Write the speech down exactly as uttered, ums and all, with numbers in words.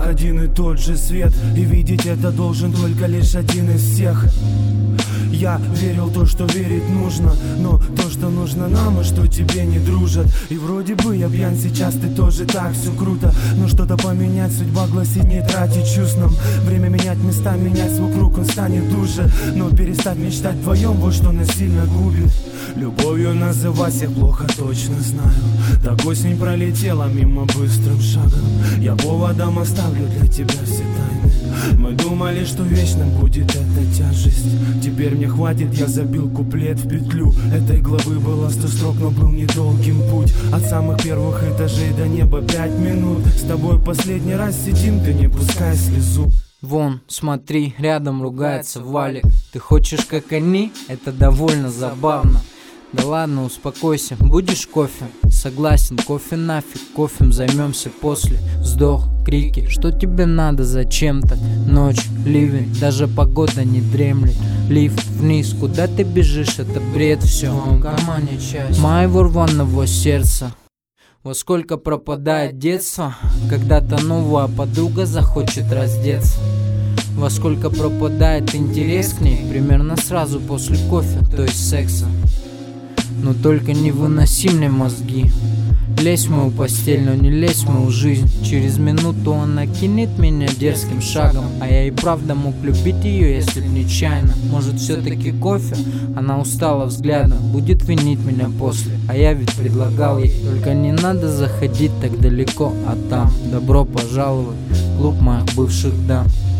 глазах один и тот же свет, и видеть это должен только лишь один из всех. Я верил то, что верить нужно, но то, что нужно нам, и что тебе не дружат. И вроде бы я пьян сейчас, ты тоже так, все круто, но что-то поменять судьба гласит не тратить чувств нам. Время менять места, менять свой круг, он станет уже. Но перестать мечтать вдвоем, вот что нас сильно губит. Любовью называть я плохо точно знаю. Так осень пролетела мимо быстрым шагом. Я поводом оставлю для тебя все тайны. Мы думали, что вечным будет эта тяжесть. Теперь мне хватит, я забил куплет в петлю. Этой главы было сто строк, но был недолгим путь. От самых первых этажей до неба пять минут. С тобой последний раз сидим, ты не пускай слезу. Вон, смотри, рядом ругается Валик. Ты хочешь как они? Это довольно забавно. Да ладно, успокойся, будешь кофе? Согласен, кофе нафиг, кофем займемся после. Вздох, крики, что тебе надо зачем-то? Ночь, ливень, даже погода не дремлет. Лифт вниз, куда ты бежишь, это бред, все в кармане часть моего рваного сердца. Во сколько пропадает детство, когда-то новая подруга захочет раздеться. Во сколько пропадает интерес к ней, примерно сразу после кофе, то есть секса. Но только не выноси мне мозги. Лезь в мою постель, но не лезь в мою жизнь. Через минуту она кинет меня дерзким шагом, а я и правда мог любить ее, если б нечаянно. Может все-таки кофе? Она устала взглядом, будет винить меня после. А я ведь предлагал ей, только не надо заходить так далеко, а там добро пожаловать в клуб моих бывших дам.